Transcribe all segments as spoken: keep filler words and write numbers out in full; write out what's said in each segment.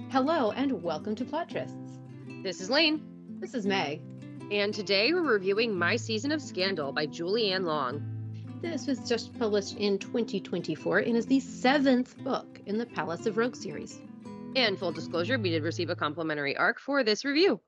Hello and welcome to Plot Trysts. This is Lane. This is Meg. And today we're reviewing My Season of Scandal by Julie Anne Long. This was just published in twenty twenty-four and is the seventh book in the Palace of Rogue series. And full disclosure, we did receive a complimentary arc for this review.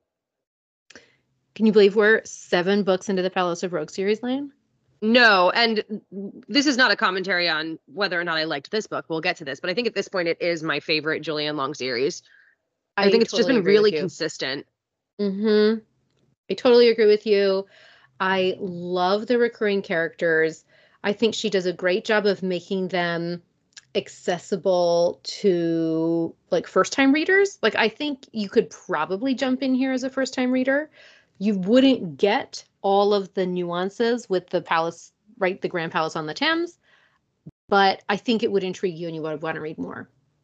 Can you believe we're seven books into the Palace of Rogue series, Lane? No, and this is not a commentary on whether or not I liked this book. We'll get to this, but I think at this point it is my favorite Julie Anne Long series. I, I think it's totally just been really consistent. Mm-hmm. I totally agree with you. I love the recurring characters. I think she does a great job of making them accessible to like first-time readers. Like I think you could probably jump in here as a first-time reader. You wouldn't get all of the nuances with the palace, right? The Grand Palace on the Thames. But I think it would intrigue you and you would want to read more.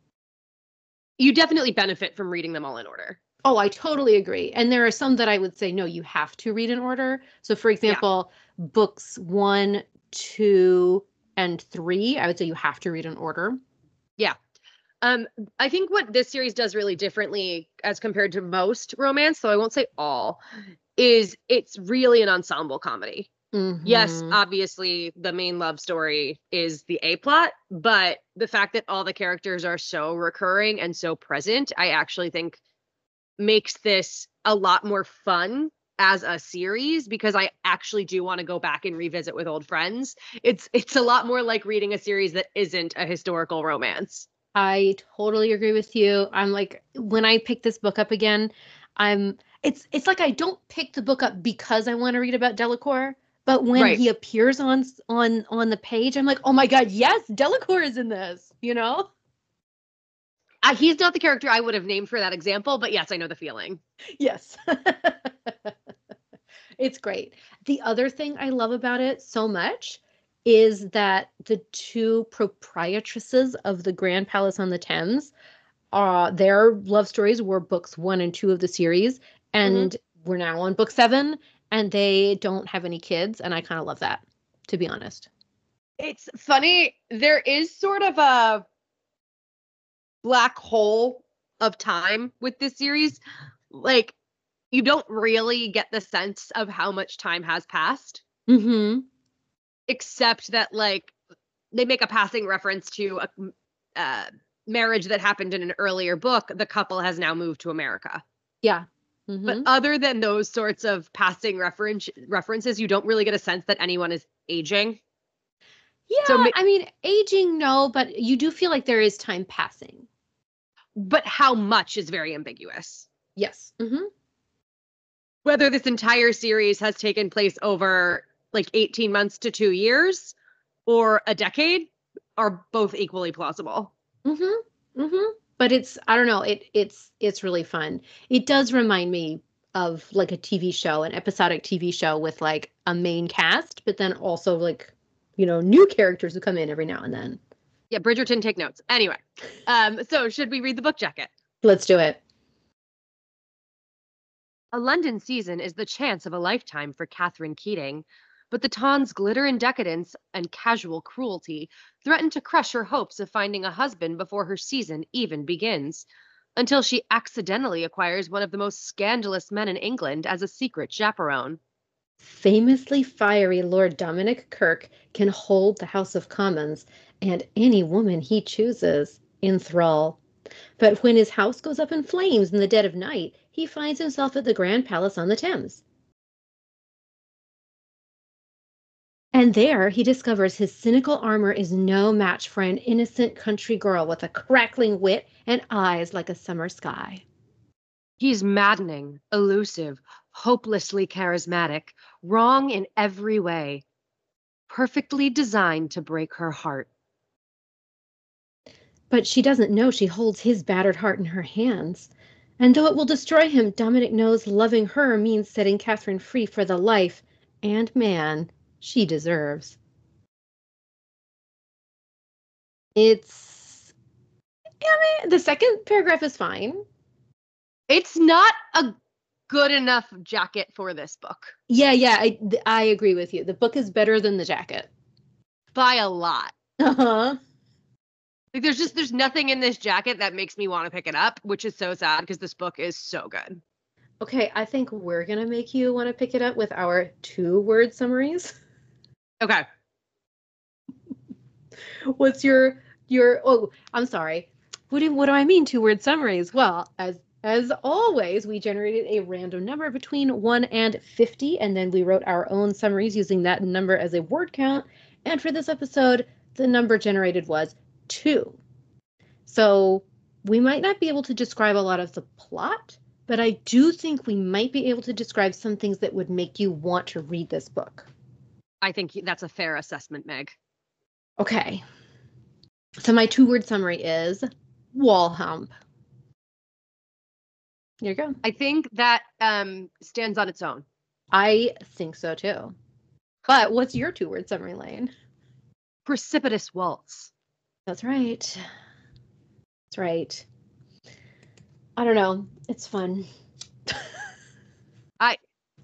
You definitely benefit from reading them all in order. Oh, I totally agree. And there are some that I would say, no, you have to read in order. So for example, yeah. books one, two, and three, I would say you have to read in order. Yeah. Um, I think what this series does really differently as compared to most romance, so I won't say all, is it's really an ensemble comedy. Mm-hmm. Yes, obviously the main love story is the A plot, but the fact that all the characters are so recurring and so present, I actually think makes this a lot more fun as a series because I actually do want to go back and revisit with old friends. It's it's a lot more like reading a series that isn't a historical romance. I totally agree with you. I'm like, when I pick this book up again, I'm it's it's like I don't pick the book up because I want to read about Delacour, but when right. he appears on on on the page, I'm like, oh my god, yes, Delacour is in this, you know? Uh, he's not the character I would have named for that example, but yes, I know the feeling. Yes. It's great. The other thing I love about it so much is that the two proprietresses of the Grand Palace on the Thames, uh, their love stories were books one and two of the series, and mm-hmm. we're now on book seven, and they don't have any kids, and I kind of love that, to be honest. It's funny. There is sort of a black hole of time with this series. Like, you don't really get the sense of how much time has passed. Mm-hmm. Except that, like, they make a passing reference to a uh, marriage that happened in an earlier book. The couple has now moved to America. Yeah. Mm-hmm. But other than those sorts of passing reference references, you don't really get a sense that anyone is aging. Yeah, so ma- I mean, aging, no, but you do feel like there is time passing. But how much is very ambiguous. Yes. Mm-hmm. Whether this entire series has taken place over like eighteen months to two years or a decade are both equally plausible. Mm-hmm. Mm-hmm. But it's, I don't know, it it's it's really fun. It does remind me of like a T V show, an episodic T V show with like a main cast, but then also like, you know, new characters who come in every now and then. Yeah, Bridgerton, take notes. Anyway, um, so should we read the book jacket? Let's do it. A London season is the chance of a lifetime for Catherine Keating, but the Ton's glitter and decadence and casual cruelty threaten to crush her hopes of finding a husband before her season even begins, until she accidentally acquires one of the most scandalous men in England as a secret chaperone. Famously fiery Lord Dominic Kirk can hold the House of Commons and any woman he chooses in thrall. But when his house goes up in flames in the dead of night, he finds himself at the Grand Palace on the Thames. And there he discovers his cynical armor is no match for an innocent country girl with a crackling wit and eyes like a summer sky. He's maddening, elusive, hopelessly charismatic, wrong in every way, perfectly designed to break her heart. But she doesn't know she holds his battered heart in her hands. And though it will destroy him, Dominic knows loving her means setting Catherine free for the life and man she deserves. It's, I mean, the second paragraph is fine. It's not a good enough jacket for this book. Yeah, yeah, I, I agree with you. The book is better than the jacket. By a lot. Uh-huh. Like there's just there's nothing in this jacket that makes me want to pick it up, which is so sad because this book is so good. Okay, I think we're gonna make you want to pick it up with our two word summaries. Okay. What's your your oh, I'm sorry. What do what do I mean two word summaries? Well, as as always, we generated a random number between one and fifty, and then we wrote our own summaries using that number as a word count. And for this episode, the number generated was two. So we might not be able to describe a lot of the plot, but I do think we might be able to describe some things that would make you want to read this book. I think that's a fair assessment, Meg. Okay. So my two-word summary is wall hump. Here you go. I think that um, stands on its own. I think so too. But what's your two-word summary, Lane? Precipitous waltz. That's right. That's right. I don't know. It's fun. I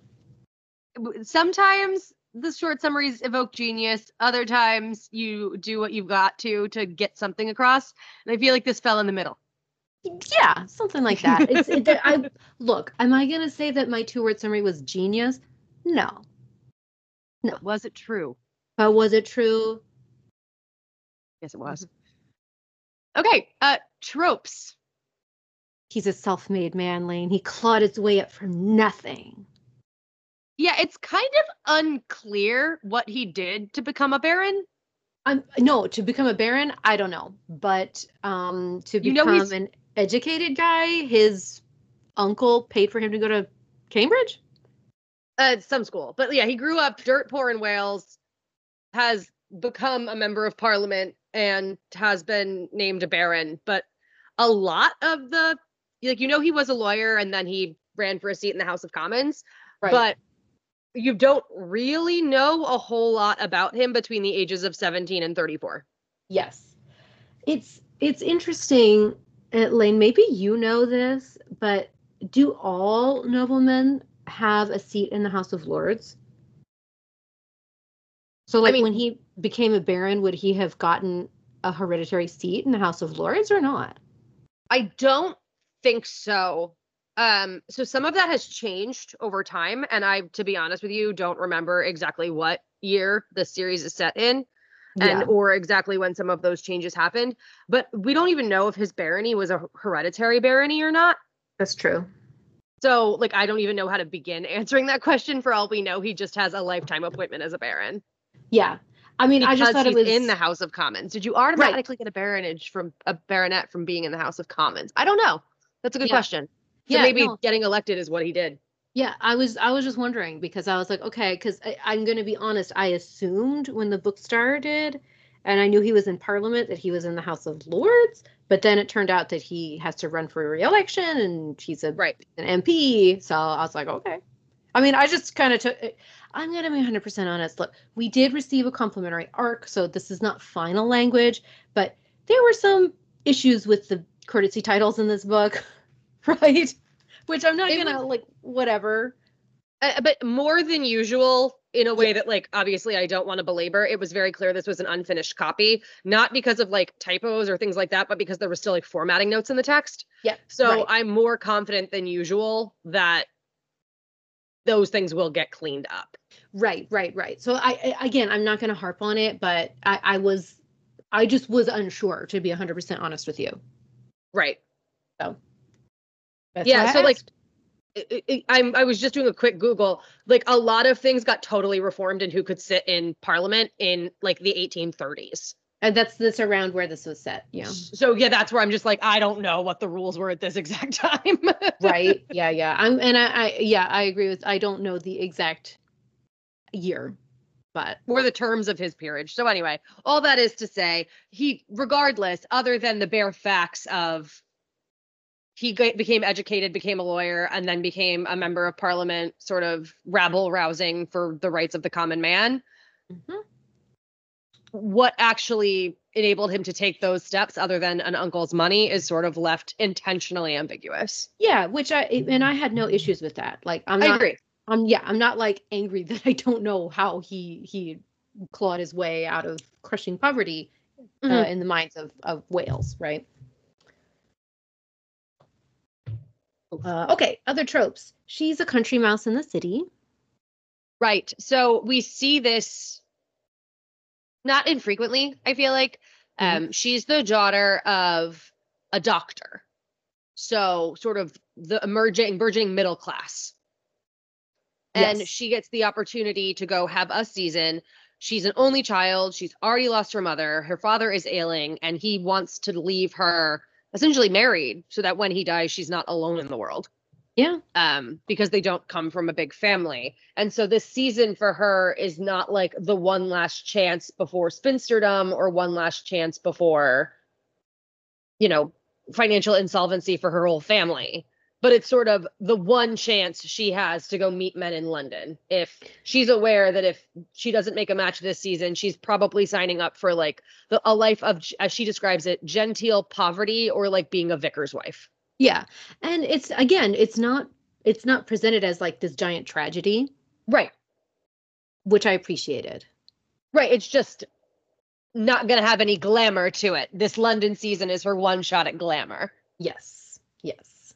sometimes the short summaries evoke genius. Other times you do what you've got to to get something across. And I feel like this fell in the middle. Yeah, something like that. It's it, I look. Am I gonna say that my two-word summary was genius? No. No. But was it true? But was it true? Yes, it was. Okay. Uh, tropes. He's a self-made man, Lane. He clawed his way up from nothing. Yeah, it's kind of unclear what he did to become a baron. I'm no to become a baron. I don't know, but um, to You know become he's- an educated guy, his uncle paid for him to go to Cambridge. Uh, some school, but yeah, he grew up dirt poor in Wales, has become a member of parliament, and has been named a baron. But a lot of the like, you know, he was a lawyer and then he ran for a seat in the House of Commons, Right. but you don't really know a whole lot about him between the ages of seventeen and thirty-four. Yes, it's it's interesting, uh, Lane. Maybe you know this, but do all noblemen have a seat in the House of Lords? So, like, I mean, when he became a baron, would he have gotten a hereditary seat in the House of Lords or not? I don't think so. Um, so some of that has changed over time, and I, to be honest with you, don't remember exactly what year the series is set in, and Yeah. or exactly when some of those changes happened. But we don't even know if his barony was a hereditary barony or not. That's true. So, like, I don't even know how to begin answering that question. For all we know, he just has a lifetime appointment as a baron. Yeah. I mean, Because I just thought he's it was in the House of Commons. Did you automatically get a baronage from a baronet from being in the House of Commons? I don't know. That's a good Yeah. question. So Yeah, maybe no. getting elected is what he did. Yeah, I was I was just wondering because I was like, okay, because I'm going to be honest, I assumed when the book started, and I knew he was in Parliament that he was in the House of Lords, but then it turned out that he has to run for re-election and he's a Right. an M P. So I was like, okay. I mean, I just kind of took. I'm going to be one hundred percent honest. Look, we did receive a complimentary arc, so this is not final language, but there were some issues with the courtesy titles in this book, right? Which I'm not It gonna was- like whatever. Uh, but more than usual, in a way that, like, obviously I don't want to belabor. It was very clear this was an unfinished copy, not because of like typos or things like that, but because there was still like formatting notes in the text. Yeah. So right. I'm more confident than usual that those things will get cleaned up. Right, right, right. So I, I again, I'm not gonna harp on it, but I, I was, I just was unsure, to be one hundred percent honest with you. Right. So. That's Yeah, why I so, like, asked. it, it, I'm I was just doing a quick Google. Like, a lot of things got totally reformed in who could sit in Parliament in like the eighteen thirties. And that's that's around where this was set. Yeah. So yeah, that's where I'm just like, I don't know what the rules were at this exact time. Right. Yeah. Yeah. I'm and I, I yeah I agree with. I don't know the exact year, but Or the terms of his peerage. So anyway, all that is to say, he, regardless, other than the bare facts of he g- became educated, became a lawyer, and then became a member of parliament, sort of rabble rousing for the rights of the common man. Mhm. What actually enabled him to take those steps, other than an uncle's money, is sort of left intentionally ambiguous. yeah, which I and I had no issues with that. Like I'm I not. agree. I'm yeah. I'm not like angry that I don't know how he he clawed his way out of crushing poverty. uh, Mhm. in the minds of, of Wales, right? Uh, okay, other tropes. She's a country mouse in the city. Right. So we see this not infrequently, I feel like. Mhm. Um, she's the daughter of a doctor. So sort of the emerging, burgeoning middle class. And Yes. she gets the opportunity to go have a season. She's an only child. She's already lost her mother. Her father is ailing, and he wants to leave her essentially married so that when he dies, she's not alone in the world. Yeah. Um, because they don't come from a big family. And so this season for her is not like the one last chance before spinsterdom or one last chance before, you know, financial insolvency for her whole family. But it's sort of the one chance she has to go meet men in London. If she's aware that if she doesn't make a match this season, she's probably signing up for like the, a life of, as she describes it, genteel poverty or like being a vicar's wife. Yeah. And it's again, it's not it's not presented as like this giant tragedy, Right. which I appreciated. Right. It's just not going to have any glamour to it. This London season is her one shot at glamour. Yes. Yes.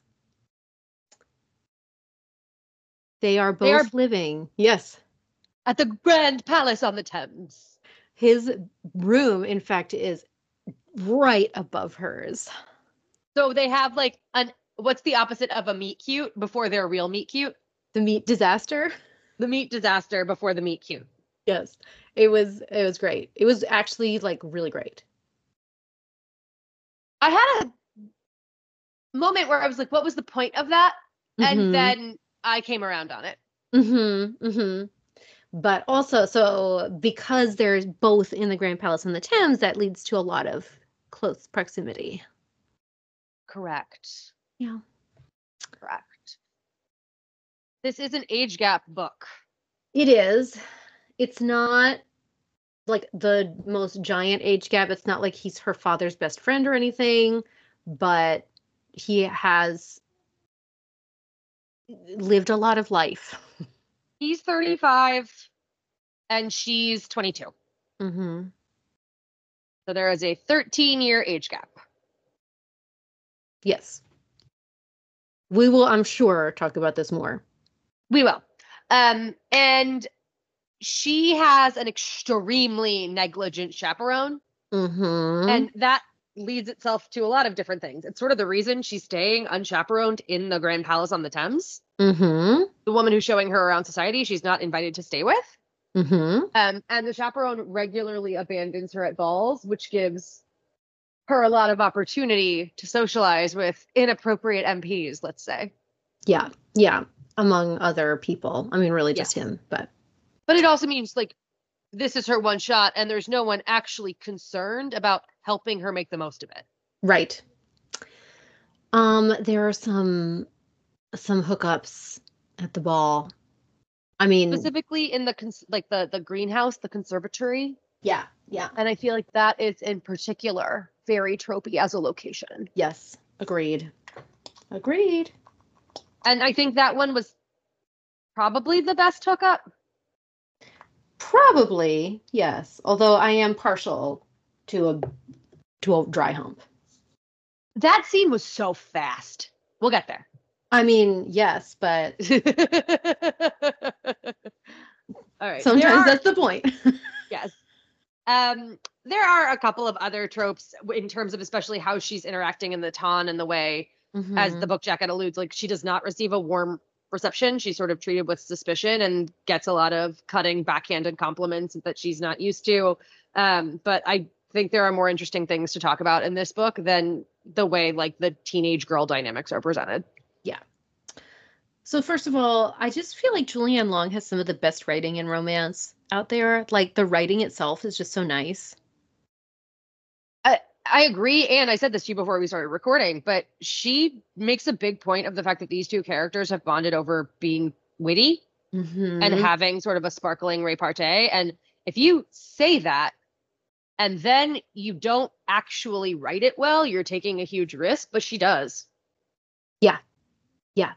They are They are both living. Yes. at the Grand Palace on the Thames. His room, in fact, is right above hers. So they have like an, what's the opposite of a meet cute before they're real meet cute? The meat disaster. The meat disaster before the meet cute. Yes. It was it was great. It was actually like really great. I had a moment where I was like, what was the point of that? And Mm-hmm. then I came around on it. Mm-hmm. Mm-hmm. But also, so because they're both in the Grand Palace on the Thames, that leads to a lot of close proximity. Correct. Yeah. Correct. This is an age gap book. It is. It's not like the most giant age gap. It's not like he's her father's best friend or anything, but he has lived a lot of life. He's thirty-five and she's twenty-two. Mm-hmm. So there is a thirteen year age gap. Yes. We will, I'm sure, talk about this more. We will. Um, and she has an extremely negligent chaperone. Mm-hmm. And that leads itself to a lot of different things. It's sort of the reason she's staying unchaperoned in the Grand Palace on the Thames. Mm-hmm. The woman who's showing her around society, she's not invited to stay with. Mm-hmm. Um, and the chaperone regularly abandons her at balls, which gives her a lot of opportunity to socialize with inappropriate M Ps, let's say. Yeah. Yeah. Among other people. I mean, really Yeah. just him, but. But it also means like this is her one shot and there's no one actually concerned about helping her make the most of it. Right. Um, there are some some hookups at the ball. I mean, Specifically in the cons- like the the greenhouse, the conservatory. yeah, yeah. And I feel like that is in particular very tropey as a location. Yes, agreed. Agreed. And I think that one was probably the best hookup. Probably, yes. Although I am partial to a to a dry hump. That scene was so fast. We'll get there. I mean, yes, but all right. Sometimes are, that's the point. yes. Um, there are a couple of other tropes in terms of especially how she's interacting in the ton and the way, mm-hmm. as the book jacket alludes, like she does not receive a warm reception. She's sort of treated with suspicion and gets a lot of cutting backhanded compliments that she's not used to. Um, but I think there are more interesting things to talk about in this book than the way like the teenage girl dynamics are presented. Yeah. So first of all, I just feel like Julianne Long has some of the best writing in romance out there. Like the writing itself is just so nice. I, I agree. And I said this to you before we started recording, but she makes a big point of the fact that these two characters have bonded over being witty mm-hmm. and having sort of a sparkling repartee. And if you say that and then you don't actually write it well, you're taking a huge risk, but she does. Yeah. Yeah.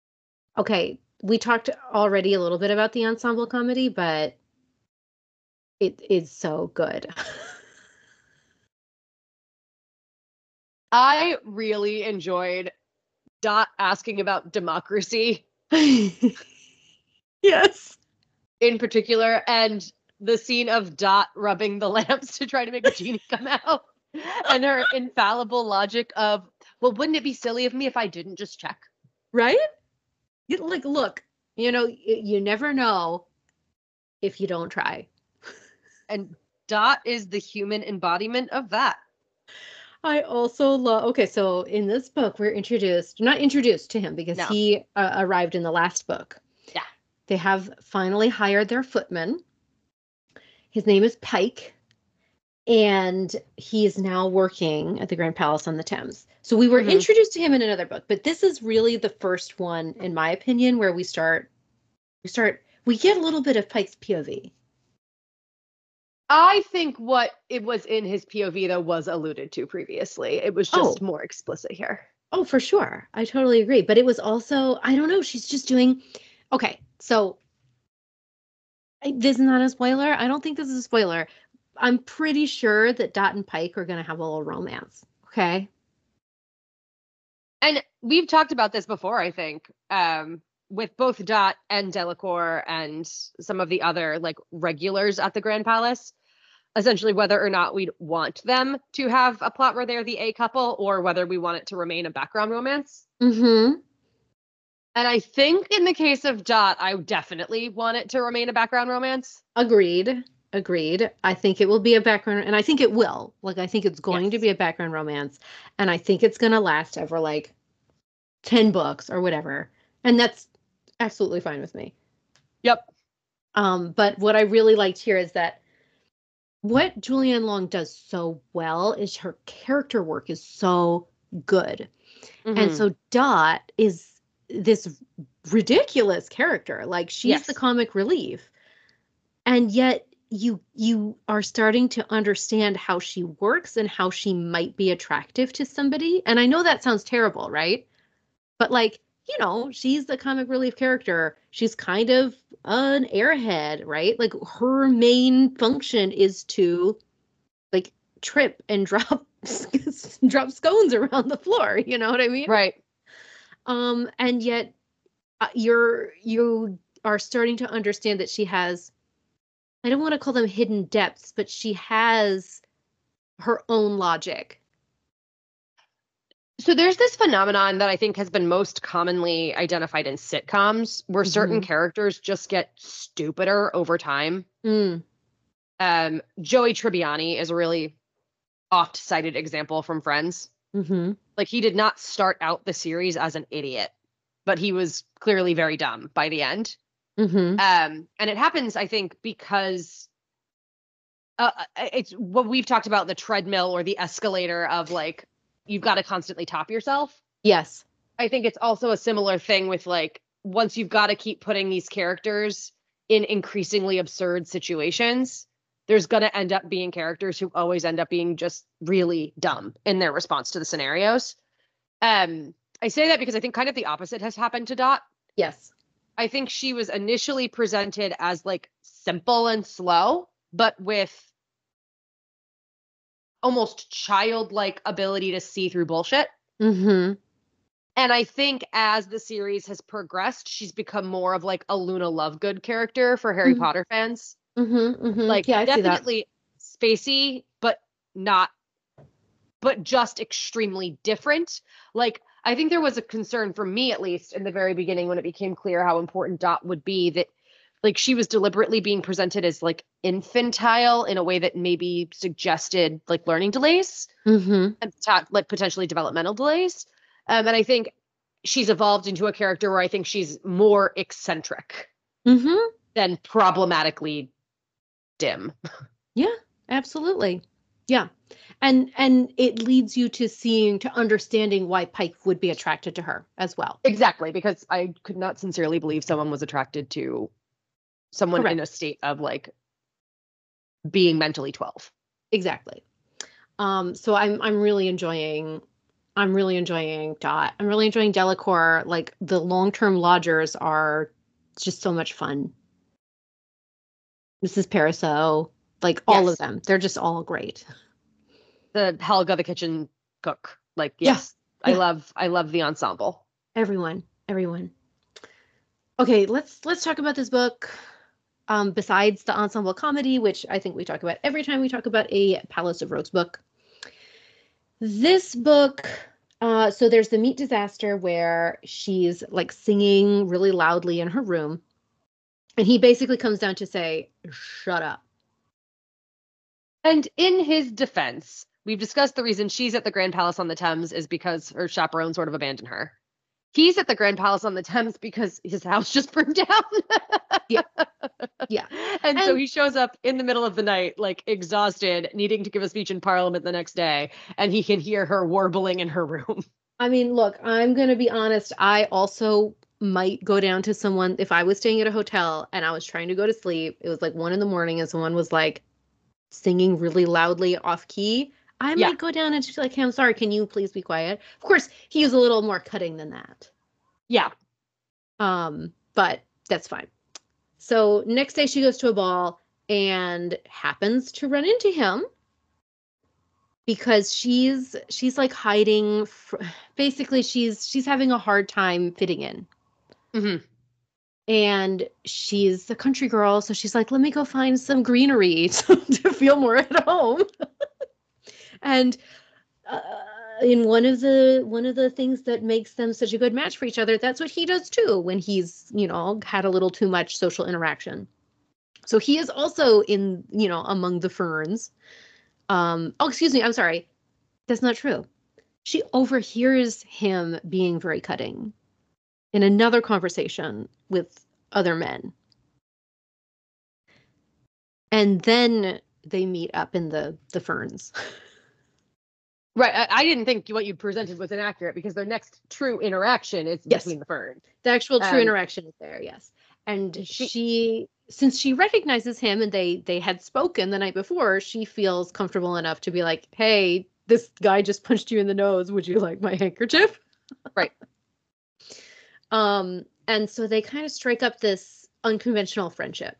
Okay, we talked already a little bit about the ensemble comedy, but It is so good. I really enjoyed Dot asking about democracy. Yes. In particular, and the scene of Dot rubbing the lamps to try to make a genie come out, and her infallible logic of, well, wouldn't it be silly of me if I didn't just check? Right? You, like, look, you know, y- you never know if you don't try. And Dot is the human embodiment of that. I also love, okay, so in this book, we're introduced, not introduced to him because No. he uh, arrived in the last book. Yeah. They have finally hired their footman. His name is Pike, and he is now working at the Grand Palace on the Thames. So we were Mhm. introduced to him in another book, but this is really the first one, in my opinion, where we start, we start, we get a little bit of Pike's P O V. I think what it was in his P O V, though, was alluded to previously. It was just Oh, more explicit here. oh, for sure. I totally agree. But it was also, I don't know, she's just doing, okay, so I- this is not a spoiler. I don't think this is a spoiler. I'm pretty sure that Dot and Pike are going to have a little romance. Okay. And we've talked about this before, I think, um, with both Dot and Delacour and some of the other like regulars at the Grand Palace. Essentially, whether or not we'd want them to have a plot where they're the A couple, or whether we want it to remain a background romance. Mm-hmm. And I think in the case of Dot, I definitely want it to remain a background romance. Agreed. Agreed. I think it will be a background, and I think it will. Like, I think it's going to Yes. be a background romance, and I think it's going to last over like ten books or whatever. And that's absolutely fine with me. Yep. Um, but what I really liked here is that what Julianne Long does so well is her character work is so good. And Mm-hmm. so Dot is this ridiculous character. Like, she's the Yes. comic relief. And yet you you are starting to understand how she works and how she might be attractive to somebody. And I know that sounds terrible, right? But like, you know, she's the comic relief character. She's kind of an airhead, right? Like, her main function is to like trip and drop drop scones around the floor, you know what I mean? Right. Um and yet uh, you're you are starting to understand that she has, I don't want to call them hidden depths, but she has her own logic. So there's this phenomenon that I think has been most commonly identified in sitcoms where certain Mm-hmm. characters just get stupider over time. Mm. Um, Joey Tribbiani is a really oft-cited example from Friends. Mm-hmm. Like, he did not start out the series as an idiot, but he was clearly very dumb by the end. Mm-hmm. Um, and it happens, I think, because uh, uh, it's what we've talked about, the treadmill or the escalator of like, you've got to constantly top yourself. Yes. I think it's also a similar thing with like, once you've got to keep putting these characters in increasingly absurd situations, there's going to end up being characters who always end up being just really dumb in their response to the scenarios. Um, I say that because I think kind of the opposite has happened to Dot. Yes. I think she was initially presented as like simple and slow, but with almost childlike ability to see through bullshit. Mm-hmm. And I think as the series has progressed, she's become more of like a Luna Lovegood character for Harry Mm-hmm. Potter fans. Mm-hmm. Mm-hmm. Like, Yeah, I see that. definitely spacey, but not, but just extremely different. Like, I think there was a concern for me, at least in the very beginning, when it became clear how important Dot would be, that like she was deliberately being presented as like infantile in a way that maybe suggested like learning delays Mm-hmm. and ta- like potentially developmental delays. Um, and I think she's evolved into a character where I think she's more eccentric Mm-hmm. than problematically dim. Yeah, absolutely. Yeah. And and it leads you to seeing, to understanding why Pike would be attracted to her as well. Exactly, because I could not sincerely believe someone was attracted to someone Correct. in a state of like being mentally twelve. Exactly. Um, so I'm I'm really enjoying I'm really enjoying Dot. I'm really enjoying Delacour. Like, the long-term lodgers are just so much fun. Missus Paraso. Like all Yes. of them. They're just all great. The Helga, the kitchen cook. Like, Yeah. yes, I Yeah. love, I love the ensemble. Everyone, everyone. Okay, let's let's talk about this book. Um, besides the ensemble comedy, which I think we talk about every time we talk about a Palace of Rogues book. This book, uh, so there's the meat disaster where she's like singing really loudly in her room. And he basically comes down to say, shut up. And in his defense, we've discussed the reason she's at the Grand Palace on the Thames is because her chaperone sort of abandoned her. He's at the Grand Palace on the Thames because his house just burned down. Yeah. Yeah. And, And so he shows up in the middle of the night, like exhausted, needing to give a speech in Parliament the next day. And he can hear her warbling in her room. I mean, look, I'm going to be honest. I also might go down to someone if I was staying at a hotel and I was trying to go to sleep. It was like one in the morning and someone was like singing really loudly off key. I Yeah. might go down and just be like, hey, I'm sorry. Can you please be quiet? Of course, he was a little more cutting than that. Yeah. Um, but that's fine. So next day she goes to a ball and happens to run into him because she's she's like hiding. Fr- basically, she's she's having a hard time fitting in. Mm-hmm. And she's a country girl, so she's like, let me go find some greenery to, to feel more at home. And uh, in one of the one of the things that makes them such a good match for each other, that's what he does too when he's, you know, had a little too much social interaction. So he is also in, you know, among the ferns. Um, oh, excuse me, I'm sorry. That's not true. She overhears him being very cutting in another conversation with other men. And then they meet up in the the ferns. Right. I, I didn't think what you presented was inaccurate because their next true interaction is Yes. between the ferns. The actual true Um, interaction is there, yes. And she- she, since she recognizes him and they they had spoken the night before, she feels comfortable enough to be like, hey, this guy just punched you in the nose. Would you like my handkerchief? Right. Um, and so they kind of strike up this unconventional friendship.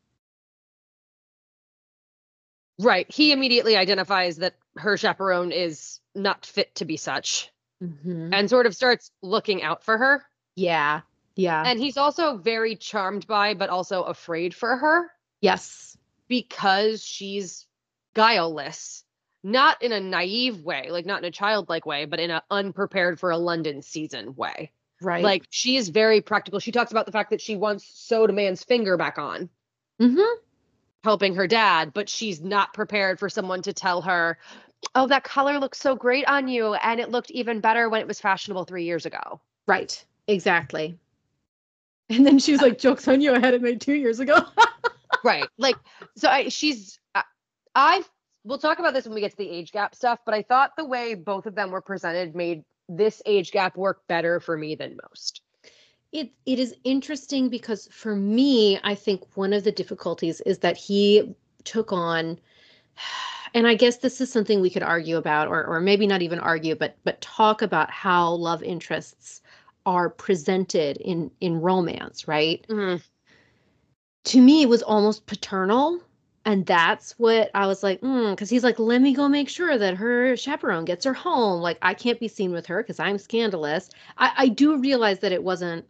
Right. He immediately identifies that her chaperone is not fit to be such Mm-hmm. and sort of starts looking out for her. Yeah. Yeah. And he's also very charmed by, but also afraid for her Yes. because she's guileless, not in a naive way, like not in a childlike way, but in an unprepared for a London season way. Right. Like she is very practical. She talks about the fact that she once sewed a man's finger back on, Mm-hmm. helping her dad, but she's not prepared for someone to tell her, oh, that color looks so great on you. And it looked even better when it was fashionable three years ago. Right. Exactly. And then she's like, joke's on you, I had it made two years ago. Right. Like, so I, she's, I, I, we'll talk about this when we get to the age gap stuff, but I thought the way both of them were presented made this age gap work better for me than most. It it is interesting because for me, I think one of the difficulties is that he took on, and I guess this is something we could argue about, or or maybe not even argue, but but talk about how love interests are presented in in romance, right? Mm-hmm. To me, it was almost paternal. And that's what I was like, because he's like, let me go make sure that her chaperone gets her home. Like, I can't be seen with her because I'm scandalous. I, I do realize that it wasn't,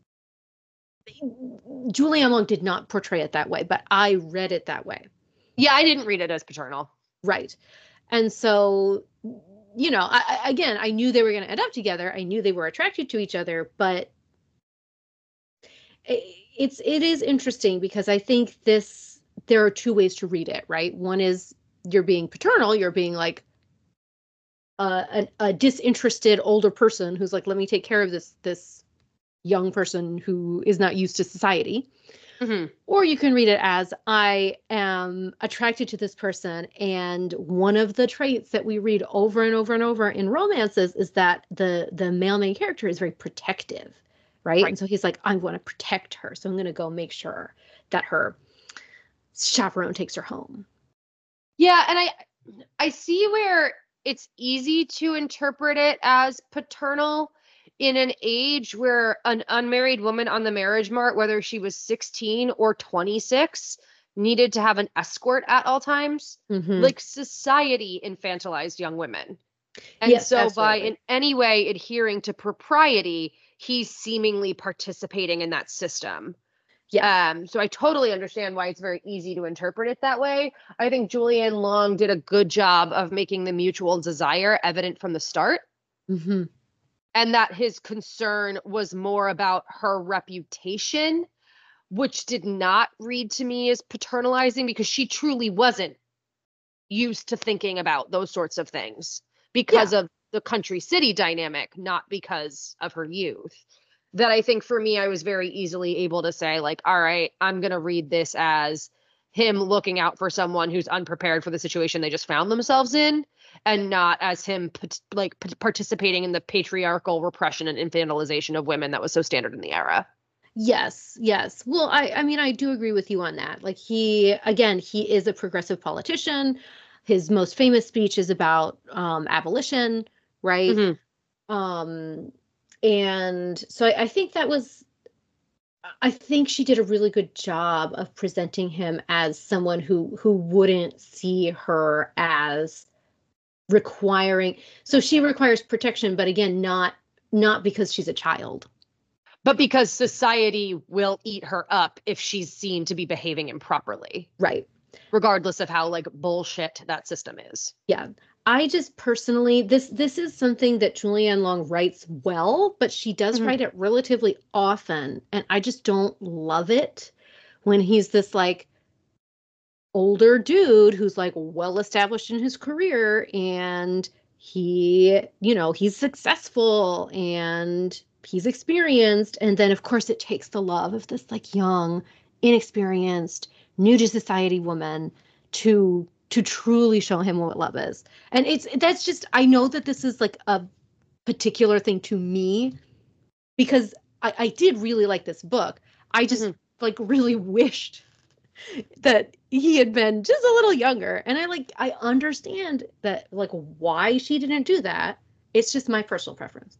Julianne Moore did not portray it that way, but I read it that way. Yeah, I didn't read it as paternal. Right. And so, you know, I, I, again, I knew they were going to end up together. I knew they were attracted to each other, but it, it's, it is interesting because I think this, there are two ways to read it, right? One is you're being paternal, you're being like a, a, a disinterested older person who's like, let me take care of this, this young person who is not used to society. Mm-hmm. Or you can read it as I am attracted to this person. And one of the traits that we read over and over and over in romances is that the, the male main character is very protective, right? right? And so he's like, I want to protect her. So I'm going to go make sure that her chaperone takes her home. Yeah. And I, I see where it's easy to interpret it as paternal in an age where an unmarried woman on the marriage mart, whether she was sixteen or twenty-six, needed to have an escort at all times. Mm-hmm. Like society infantilized young women. And Yes, so absolutely. by in any way adhering to propriety, he's seemingly participating in that system. Yeah. Um, so I totally understand why it's very easy to interpret it that way. I think Julianne Long did a good job of making the mutual desire evident from the start. Mm-hmm. And that his concern was more about her reputation, which did not read to me as paternalizing because she truly wasn't used to thinking about those sorts of things because Yeah. of the country city dynamic, not because of her youth. That I think for me, I was very easily able to say, like, all right, I'm going to read this as him looking out for someone who's unprepared for the situation they just found themselves in, and not as him like participating in the patriarchal repression and infantilization of women that was so standard in the era. Yes, yes. Well, I I mean I do agree with you on that. Like he again, he is a progressive politician. His most famous speech is about um abolition, right? Mm-hmm. Um and so I, I think that was I think she did a really good job of presenting him as someone who who wouldn't see her as requiring so she requires protection, but again, not not because she's a child. But because society will eat her up if she's seen to be behaving improperly. Right. Regardless of how like bullshit that system is. Yeah. I just personally this this is something that Julianne Long writes well, but she does Mm-hmm. write it relatively often, and I just don't love it when he's this like older dude who's like well established in his career and he, you know, he's successful and he's experienced, and then of course it takes the love of this like young, inexperienced, new to society woman to to truly show him what love is. And it's that's just I know that this is like a particular thing to me because I, I did really like this book. I just Mm-hmm. like really wished that he had been just a little younger. And I like I understand that like why she didn't do that. It's just my personal preference.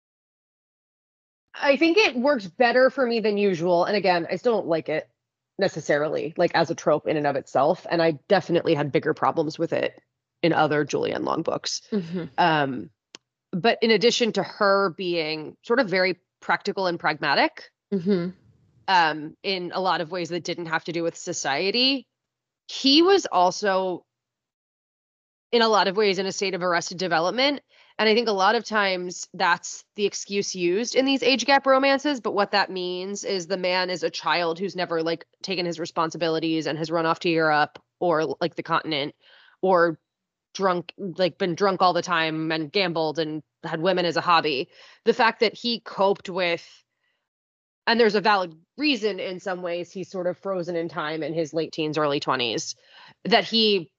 I think it works better for me than usual. And again, I still don't like it necessarily, like as a trope in and of itself. And I definitely had bigger problems with it in other Julianne Long books. Mm-hmm. Um, but in addition to her being sort of very practical and pragmatic, Mm-hmm. um, in a lot of ways that didn't have to do with society, he was also in a lot of ways in a state of arrested development. And I think a lot of times that's the excuse used in these age gap romances. But what that means is the man is a child who's never like taken his responsibilities and has run off to Europe or like the continent or drunk, like been drunk all the time and gambled and had women as a hobby. The fact that he coped with, and there's a valid reason in some ways, he's sort of frozen in time in his late teens, early twenties, that he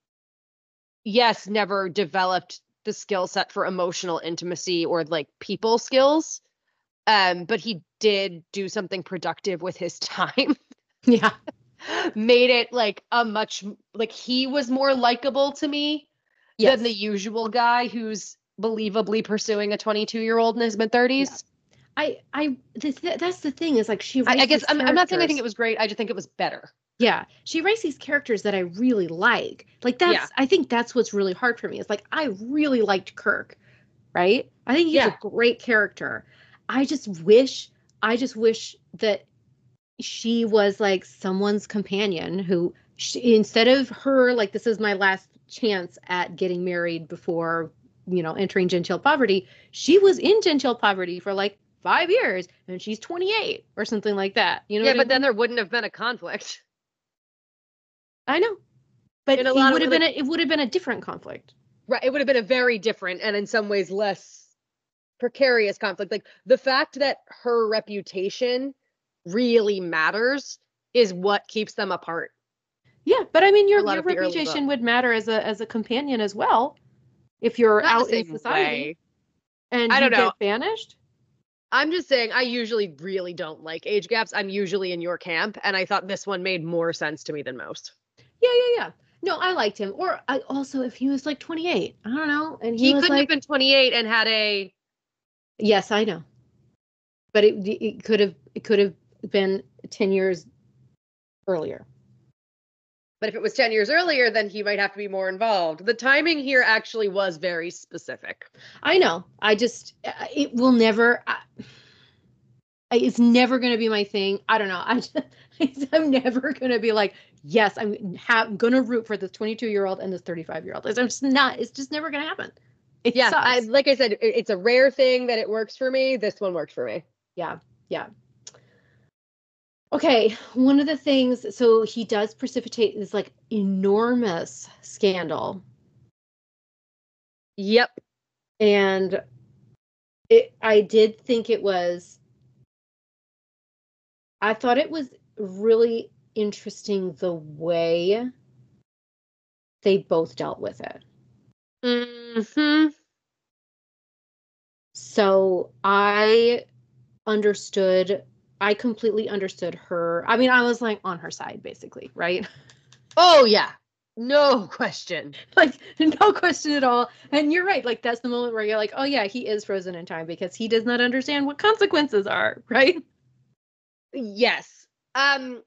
yes, never developed the skill set for emotional intimacy or like people skills. Um, but he did do something productive with his time. Yeah. Made it like a much like he was more likable to me Yes. than the usual guy who's believably pursuing a twenty-two year old in his mid thirties. Yeah. I I this, that's the thing is like she I, writes I guess these I'm, I'm not saying I think characters. it was great. I just think it was better. Yeah, she writes these characters that I really like. Like Yeah. that's I think that's what's really hard for me. It's like I really liked Kirk, right? I think he's a Yeah. great character. I just wish I just wish that she was like someone's companion who she, instead of her like this is my last chance at getting married before, you know, entering genteel poverty, she was in genteel poverty for like five years and she's twenty-eight or something like that. You know Yeah, what I but then mean? there wouldn't have been a conflict. I know. But In a it lot would of have been like a, it would have been a different conflict. right, it would have been a very different and in some ways less precarious conflict. Like the fact that her reputation really matters is what keeps them apart. Yeah, but I mean A your lot your of the early reputation books. would matter as a as a companion as well if you're Not in the out in same society way. and I you don't know. get banished. I'm just saying I usually really don't like age gaps. I'm usually in your camp, and I thought this one made more sense to me than most. Yeah, yeah, yeah. No, I liked him. Or I also if he was like twenty-eight, I don't know, and he He was couldn't have like been twenty-eight and had a yes, I know. But it it could have it could have been ten years earlier. But if it was ten years earlier, then he might have to be more involved. The timing here actually was very specific. I know. I just, uh, it will never, I, it's never going to be my thing. I don't know. I just, I'm never going to be like, yes, I'm ha- going to root for this twenty-two year old and this thirty-five year old. I'm just not, it's just never going to happen. It yeah. sucks. I, like I said, it, it's a rare thing that it works for me. This one worked for me. Yeah. Yeah. Okay. One of the things, so he does precipitate this like enormous scandal. Yep. And it, I did think it was, I thought it was really interesting the way they both dealt with it. Mm-hmm. So I understood, I completely understood her. I mean, I was like on her side, basically, right? Oh, yeah. No question. Like, no question at all. And you're right. Like, that's the moment where you're like, oh, yeah, he is frozen in time because he does not understand what consequences are, right? Yes. Um,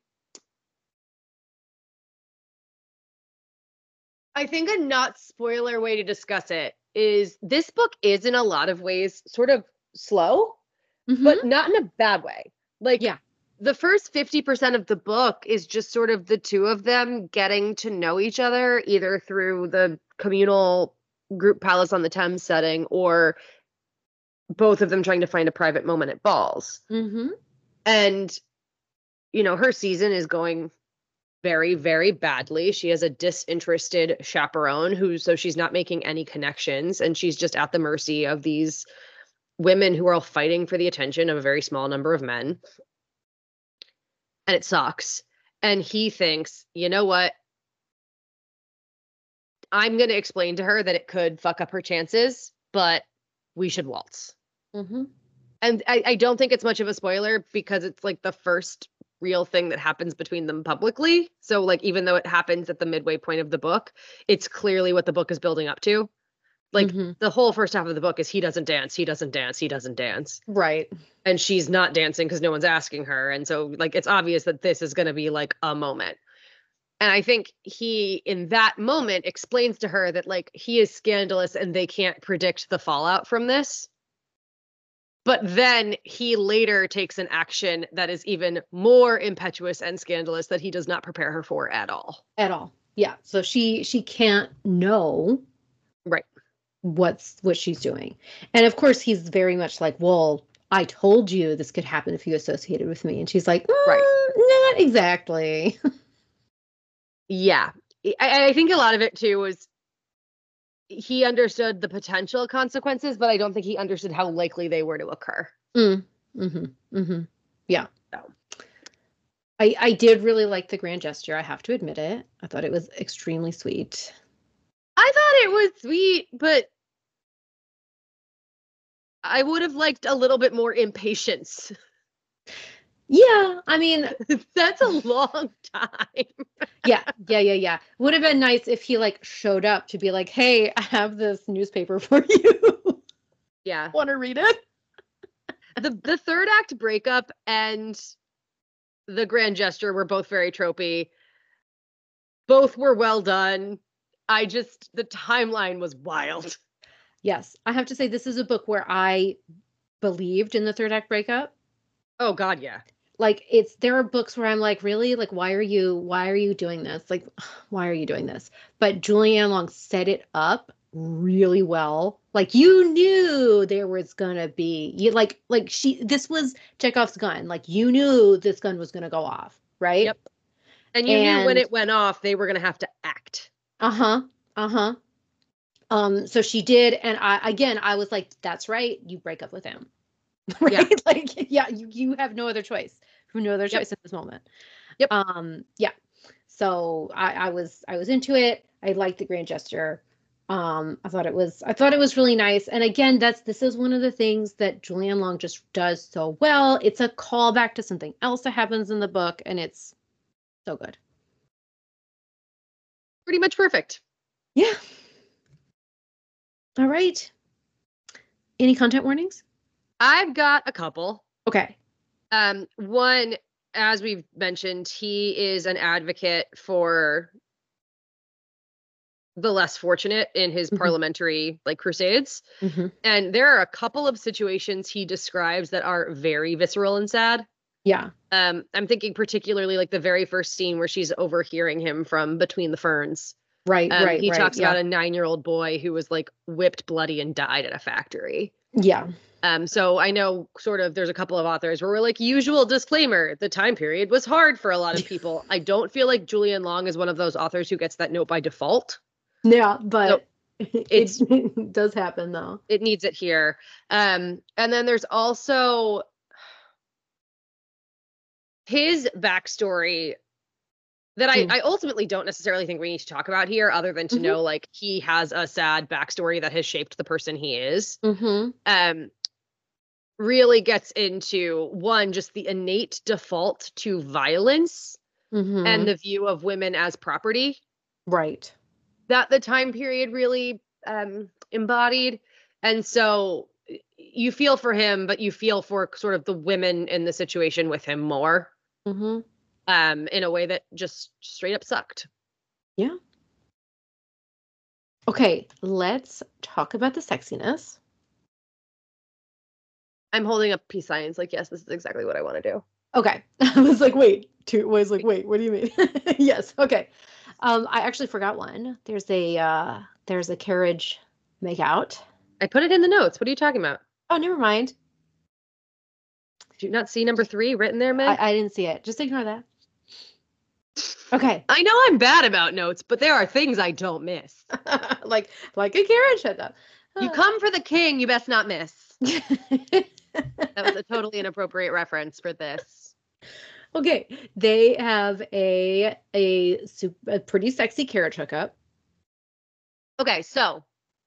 I think a not spoiler way to discuss it is this book is in a lot of ways sort of slow, mm-hmm. but not in a bad way. Like, yeah. The first fifty percent of the book is just sort of the two of them getting to know each other, either through the communal group Palace on the Thames setting or both of them trying to find a private moment at balls. Mm-hmm. And, you know, her season is going very, very badly. She has a disinterested chaperone who, so she's not making any connections and she's just at the mercy of these women who are all fighting for the attention of a very small number of men. And it sucks. And he thinks, you know what? I'm going to explain to her that it could fuck up her chances, but we should waltz. Mm-hmm. And I, I don't think it's much of a spoiler because it's like the first real thing that happens between them publicly. So like, even though it happens at the midway point of the book, it's clearly what the book is building up to. Like mm-hmm. the whole first half of the book is he doesn't dance, he doesn't dance, he doesn't dance. Right. And she's not dancing because no one's asking her. And so like, it's obvious that this is going to be like a moment. And I think he, in that moment, explains to her that like, he is scandalous and they can't predict the fallout from this. But then he later takes an action that is even more impetuous and scandalous that he does not prepare her for at all. At all. Yeah. So she, she can't know. Right. What's what she's doing. And of course he's very much like, well, I told you this could happen if you associated with me. And she's like, mm, right, not exactly. Yeah. I, I think a lot of it too was he understood the potential consequences, but I don't think he understood how likely they were to occur. Mm. Mm-hmm. Mm-hmm. Yeah. So. I, I did really like the grand gesture. I have to admit it. I thought it was extremely sweet. I thought it was sweet, but I would have liked a little bit more impatience. Yeah, I mean, that's a long time. yeah, yeah, yeah, yeah. Would have been nice if he like showed up to be like, hey, I have this newspaper for you. Yeah. Want to read it? the The third act breakup and the grand gesture were both very tropey. Both were well done. I just, the timeline was wild. Yes. I have to say, this is a book where I believed in the third act breakup. Oh God, yeah. Like it's, there are books where I'm like, really? Like, why are you, why are you doing this? Like, why are you doing this? But Julianne Long set it up really well. Like you knew there was gonna be, you like, like she, this was Chekhov's gun. Like you knew this gun was gonna go off, right? Yep. And you and, knew when it went off, they were gonna have to act. Uh-huh. Uh-huh. Um, so she did, and I again I was like, that's right, you break up with him. Right? Yeah. Like, yeah, you, you have no other choice. You have no other choice yep. at this moment. Yep. Um, yeah. So I, I was I was into it. I liked the grand gesture. Um, I thought it was I thought it was really nice. And again, that's this is one of the things that Julianne Long just does so well. It's a callback to something else that happens in the book, and it's so good. Pretty much perfect. Yeah. All right. Any content warnings? I've got a couple. Okay. Um, one, as we've mentioned, he is an advocate for the less fortunate in his Mhm. parliamentary like crusades. Mhm. And there are a couple of situations he describes that are very visceral and sad. Yeah. Um, I'm thinking particularly like the very first scene where she's overhearing him from between the ferns. Right, Um, right, he right. talks about Yeah. a nine-year-old boy who was like whipped bloody and died at a factory. Yeah. Um, so I know sort of there's a couple of authors where we're like, usual disclaimer, the time period was hard for a lot of people. I don't feel like Julian Long is one of those authors who gets that note by default. Yeah, So but it, it's it does happen though. it needs it here. Um, and then there's also his backstory that I, Mm. I ultimately don't necessarily think we need to talk about here, other than to Mhm. know like he has a sad backstory that has shaped the person he is. Mhm. Um, really gets into one, just the innate default to violence and Mhm. the view of women as property Right. that the time period really um, embodied. And so y- you feel for him, but you feel for sort of the women in the situation with him more Mhm. um, in a way that just straight up sucked. Yeah. Okay, let's talk about the sexiness. I'm holding up peace signs like, yes, this is exactly what I want to do. Okay. I was like, wait, two was like, wait, what do you mean? Yes, okay. Um, I actually forgot one. There's a uh there's a carriage make out. I put it in the notes. What are you talking about? Oh, never mind. Do you not see number three written there, Meg? I, I didn't see it. Just ignore that. Okay. I know I'm bad about notes, but there are things I don't miss. like like a carriage head up. You come for the king, you best not miss. That That was a totally inappropriate reference for this. Okay, they have a a, sup- a pretty sexy carriage hookup. Okay, so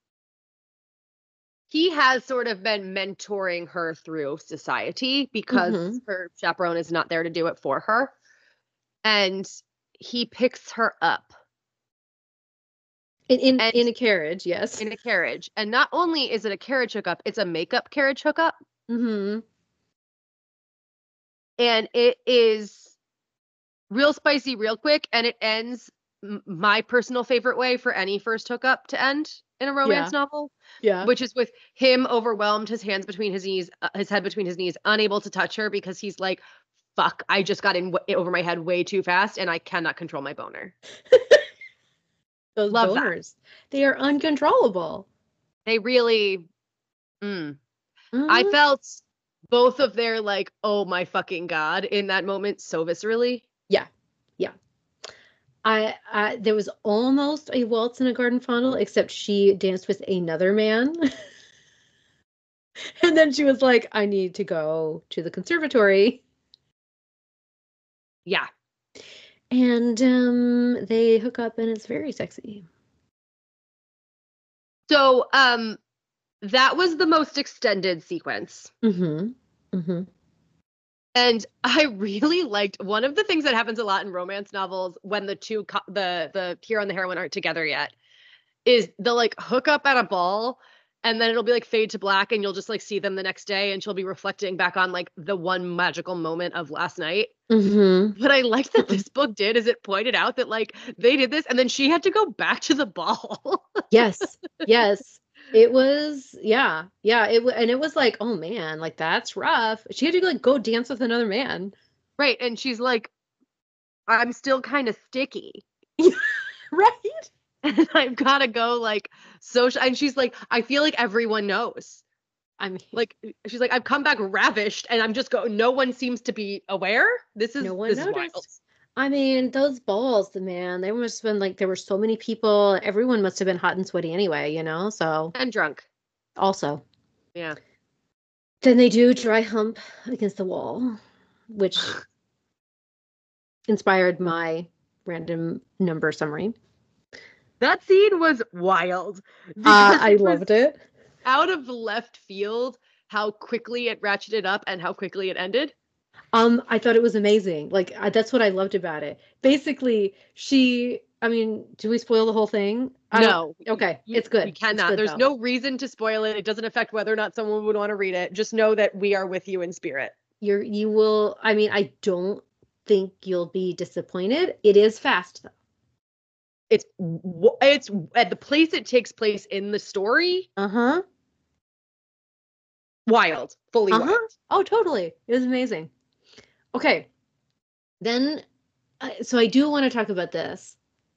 he has sort of been mentoring her through society because Mm-hmm. her chaperone is not there to do it for her. And he picks her up In in and in a carriage, yes. in a carriage. And not only is it a carriage hookup, it's a makeup carriage hookup. Mm-hmm. And it is real spicy, real quick. And it ends m- my personal favorite way for any first hookup to end in a romance Yeah, novel, yeah. which is with him overwhelmed, his hands between his knees, uh, his head between his knees, unable to touch her because he's like, fuck, I just got in w- over my head way too fast and I cannot control my boner. Those Love that. boners, they are uncontrollable. They really, mm. I Mm-hmm. felt both of their like, oh my fucking God in that moment so viscerally. Yeah, yeah. I, I there was almost a waltz in a garden fondle, except she danced with another man. And then she was like, I need to go to the conservatory. Yeah. And um they hook up and it's very sexy. So, um, that was the most extended sequence. Mm-hmm. Mm-hmm. And I really liked one of the things that happens a lot in romance novels when the two co- the the hero and the heroine aren't together yet is they'll like hook up at a ball and then it'll be like fade to black and you'll just like see them the next day and she'll be reflecting back on like the one magical moment of last night. Mm-hmm. What I liked that this book did is it pointed out that like they did this and then she had to go back to the ball. Yes. Yes. It was, yeah. Yeah. It was, and it was like, oh man, like that's rough. She had to like go dance with another man. Right. And she's like, I'm still kind of sticky. Right? And I've got to go like social. And she's like, I feel like everyone knows. I mean, Like she's like, I've come back ravished, and I'm just go. No one seems to be aware. This is no one this is wild noticed. I mean, those balls, the man, they must have been like, there were so many people. Everyone must have been hot and sweaty anyway, you know? So and drunk. also, Yeah. then they do dry hump against the wall, which inspired my random number summary. That scene was wild Uh, because I it was loved it. out of left field how quickly it ratcheted up and how quickly it ended. Um, I thought it was amazing. Like I, that's what I loved about it. Basically, she, I mean, do we spoil the whole thing? I don't. No, Okay, you, it's good. we It's cannot. good There's though. no reason to spoil it. It doesn't affect whether or not someone would want to read it. Just know that we are with you in spirit. You're you will, I mean, I don't think you'll be disappointed. It is fast though. it's it's at the place it takes place in the story. Uh-huh. Wild. Fully uh-huh. wild. Oh, totally. It was amazing. Okay. Then, uh, so I do want to talk about this.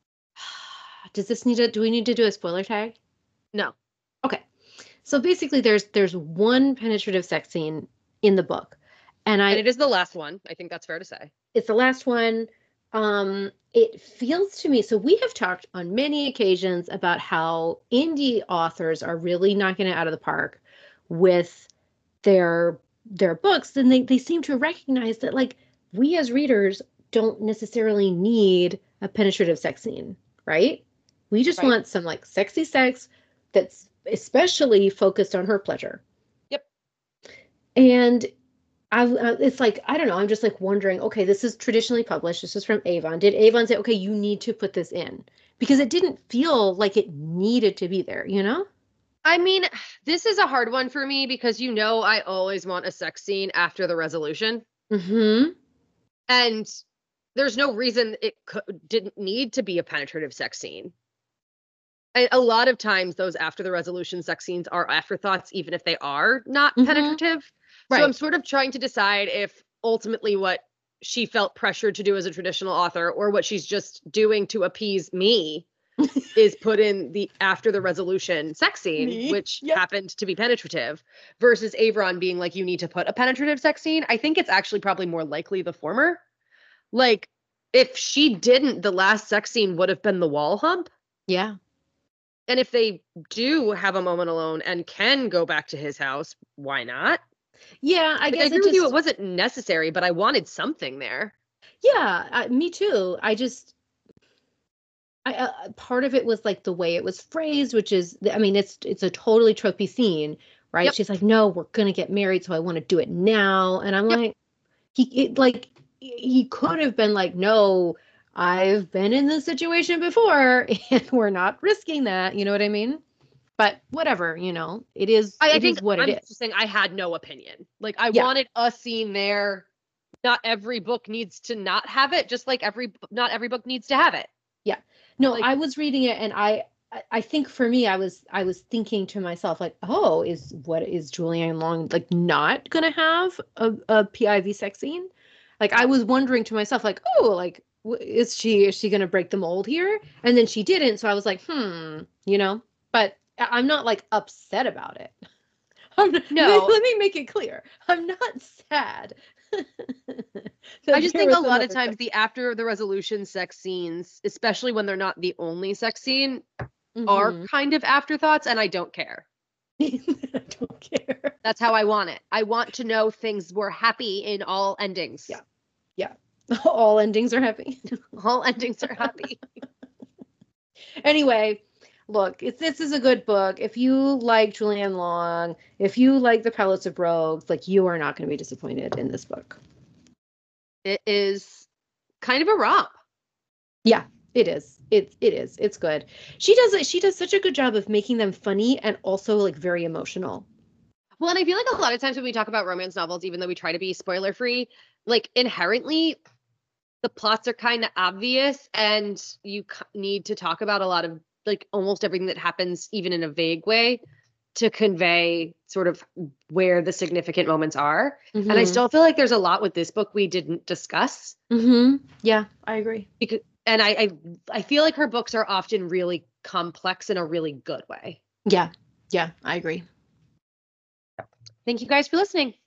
Does this need to, do we need to do a spoiler tag? No. Okay. So basically there's there's one penetrative sex scene in the book. And I And it is the last one. I think that's fair to say. It's the last one. Um, it feels to me, so we have talked on many occasions about how indie authors are really knocking it out of the park with their their books, and they, they seem to recognize that, like, we as readers don't necessarily need a penetrative sex scene, right? We just Right. want some, like, sexy sex that's especially focused on her pleasure. Yep. And I, uh, it's like, I don't know, I'm just like wondering, okay, this is traditionally published. This is from Avon. Did Avon say, okay, you need to put this in? Because it didn't feel like it needed to be there, you know? I mean, this is a hard one for me because you know I always want a sex scene after the resolution. Mm-hmm. And there's no reason it co- didn't need to be a penetrative sex scene. A, a lot of times those after the resolution sex scenes are afterthoughts, even if they are not Mhm. penetrative. Right. So I'm sort of trying to decide if ultimately what she felt pressured to do as a traditional author or what she's just doing to appease me is put in the after the resolution sex scene, Me? which Yep. happened to be penetrative, versus Avron being like, you need to put a penetrative sex scene. I think it's actually probably more likely the former. Like, if she didn't, the last sex scene would have been the wall hump. Yeah. And if they do have a moment alone and can go back to his house, why not? Yeah, I Like, I guess agree it with just, you. It wasn't necessary, but I wanted something there. yeah, I, me too. I just, I, uh, part of it was like the way it was phrased, which is, I mean, it's, it's a totally tropey scene, right? Yep. She's like, no, we're going to get married. So I want to do it now. And I'm Yep. like, he, it, like, he could have been like, no, I've been in this situation before and we're not risking that. You know what I mean? But whatever, you know, it is, I, I it think is what I'm it is. just saying I had no opinion. Like, I Yeah. wanted a scene there. Not every book needs to not have it, just like every not every book needs to have it. Yeah. No, Like, I was reading it and I, I- I think for me, I was, I was thinking to myself, like, oh, is what is Julianne Long like not gonna have a, a P I V sex scene? Like, I was wondering to myself, like, oh, like, w- is she, is she gonna break the mold here? And then she didn't. So I was like, hmm, you know, but I- I'm not like upset about it. I'm not, No. let me make it clear. I'm not sad. I just think a lot of another times the after the resolution sex scenes, especially when they're not the only sex scene, are Mhm. kind of afterthoughts, and I don't care. I don't care. That's how I want it. I want to know things were happy in all endings. Yeah. Yeah. All endings are happy. All endings are happy. Anyway, look, it's, this is a good book. If you like Julianne Long, if you like The Palace of Rogues, like, you are not going to be disappointed in this book. It is kind of a romp. Yeah, it is. It it is. It's good. She does it. She does such a good job of making them funny and also like very emotional. Well, and I feel like a lot of times when we talk about romance novels, even though we try to be spoiler free, like inherently the plots are kind of obvious and you c- need to talk about a lot of like almost everything that happens even in a vague way to convey sort of where the significant moments are. Mm-hmm. And I still feel like there's a lot with this book we didn't discuss. Mm-hmm. Yeah, I agree. Because, and I, I I feel like her books are often really complex in a really good way. Yeah. Yeah, I agree. Thank you guys for listening.